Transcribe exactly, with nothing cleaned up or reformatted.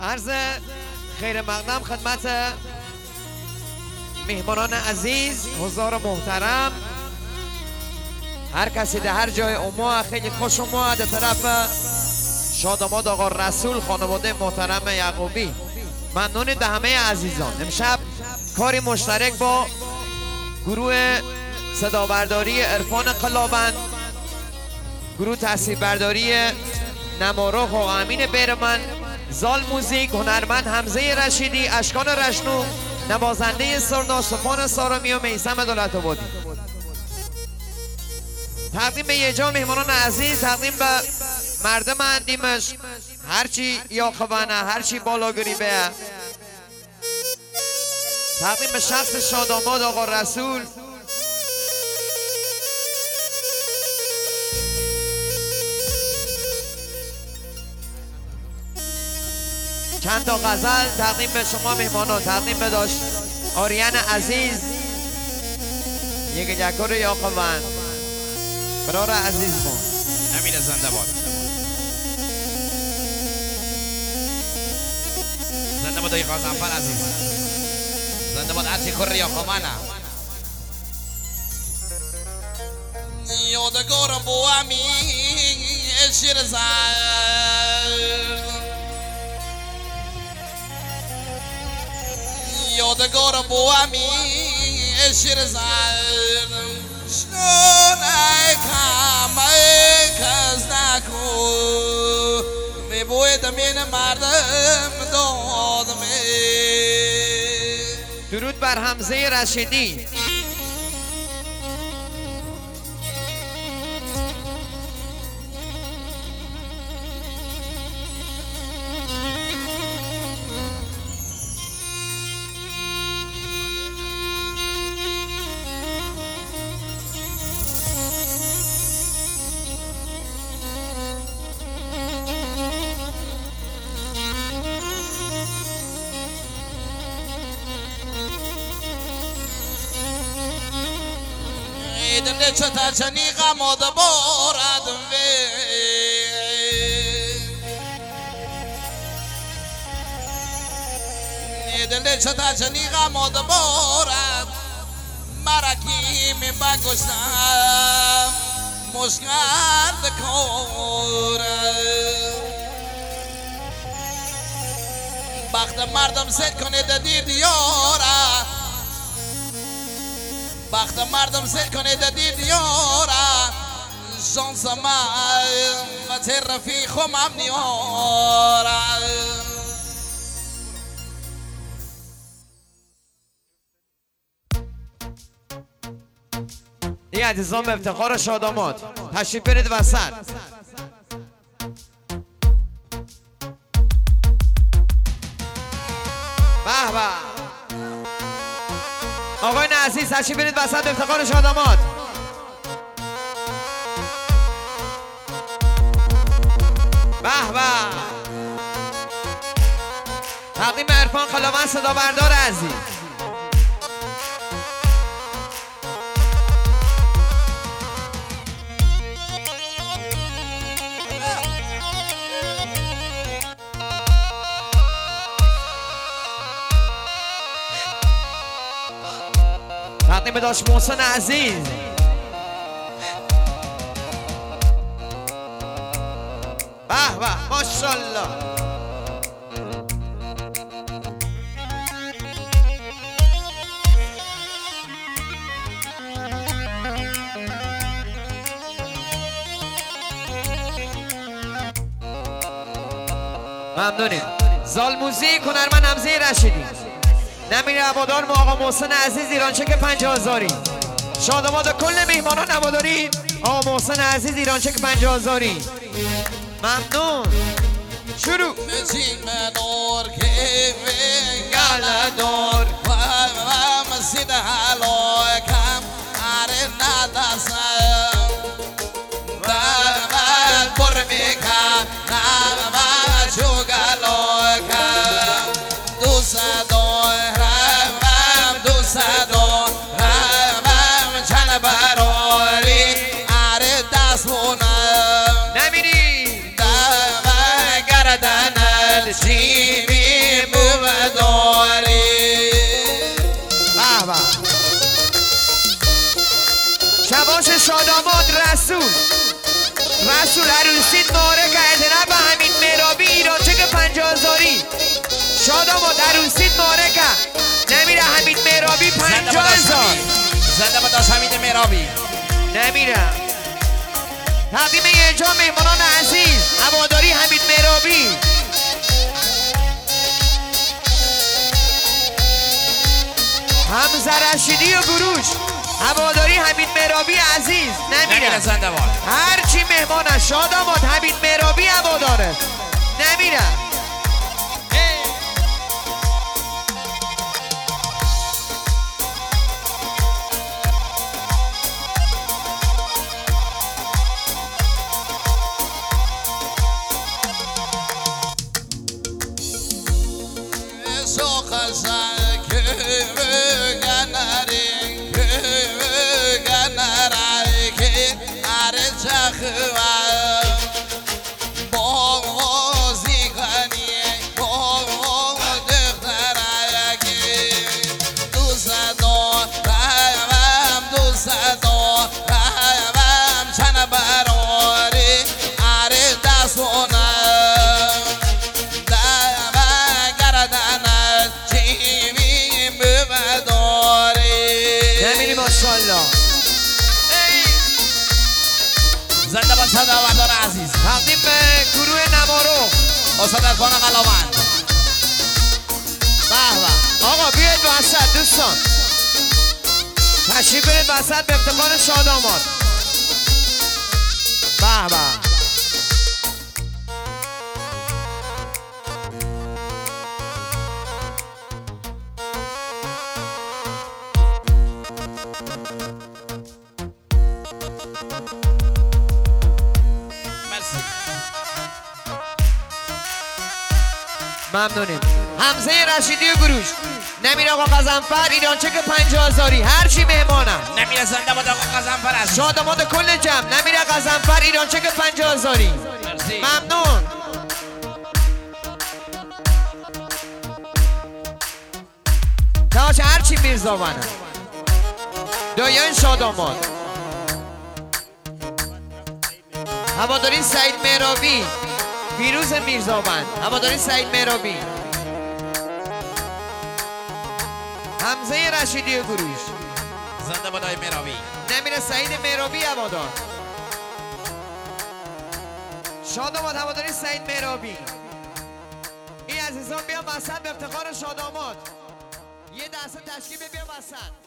عرض خیر مقدم خدمت مهمانان عزیز، حضار محترم، هر کسی در هر جای اومد خیلی خوش اومد در طرف شاداماد آقا رسول خانواده محترم یعقوبی. ممنون به همه عزیزان. امشب کاری مشترک با گروه صدابرداری عرفان قلابند، گروه تصویربرداری نمارخ و امین بیرمن، زال موزیک، هنرمند حمزه رشیدی، اشکان رشنو، نوازنده سرنا سفان سارامی و میثم دولت آبادی. تقدیم به یه جان مهمانان عزیز، تقدیم به مردم اندیمش، هرچی یا خوانه هرچی بالاگری به، تقدیم به شخص شاداماد آقا رسول. چند تا غزل تقدیم به شما مهمانان، تقدیم به داشت آریان عزیز، یک جکر یاقوان برار عزیز ما امین زنده باد. زنده باد ای غازنفر عزیز، زنده باد هرچی کر یاقوانه. یادگارم با امین شیر زرد، یادگار با امین شیر زرد، شونه کمه کس نکو میبوید من مردم دادمه. درود بر حمزه رشیدی. دل چتا چنی غماد بارد وی، دل چتا چنی غماد بارد، مرکی می بگشتم مشکل کارد. بخت مردم سید کنید دیر دیاره، بخت مردم سید کنید دیر دیاره، شانس من چه رفیقم هم نیاره. این عزیزان به افتخار شاداماد تشریف برید وسط. به به آقایان عزیز تشریف برید وسط به افتخار شاداماد. به به تقدیم عرفان قلابند صدابردار عزیز. تقدیم به داشت محسن عزیز. به به ماشاءالله. ممنونیم. زال موزیک، هنرمند حمزه رشیدی، نمیر هوادار ما آقا محسن عزیز ایرانچک پنجاه هزاری، شاداماد کل مهمانان هواداری آقا محسن عزیز ایرانچک پنجاه هزاری. ممنون. شروع. نور که گلدور و مسجد حلوه کم آره ندازم و من بر میکن و شوگلوه کم دوست دارم دوست دارم چند براری آره دست مونم نمیری دم گردن الشیمی شاداماد رسول رسول عروسید مارک اعتناب همین مرابی ایران چک پنجاه هزاری شاداماد عروسید مارک نمیره همین مرابی پنجاه هزار زنده با داشت همین مرابی نمیره تقدیم اینجا مهمانان عزیز هواداری همین مرابی حمزه رشیدی و گروش هواداری حمید مرابی عزیز نمیره زنده باد هرچی مهمان شاداماد حمید مرابی هواداره نمیره زنده باد صداوردان عزیز تقدیم به گروه نمارو استاد ارفان قلاوند به به آقا بیاید وسط دوستان تشریف برید وسط به افتخار شاداماد به به ممنونیم حمزه رشیدی و گروش نمیر آقا قزنفر ایران چک پنجاه هزاری هرچی مهمانم نمیر زنده باد آقا قزنفر عزیز شاداماد کل جمع نمیر قزنفر ایران چک پنجاه هزاری ممنون تاش هرچی میرزاونم دایان شاداماد هواداری سعید مهرابی فیروز میرزاوند هواداری سعید مهرابی حمزه رشیدی و گروش زنده بادای مهرابی نمیره سعید مهرابی هوادار شاداماد هواداری سعید مهرابی این عزیزان بیان وسط به افتخار شاداماد یه دسته تشکیل بیان وسط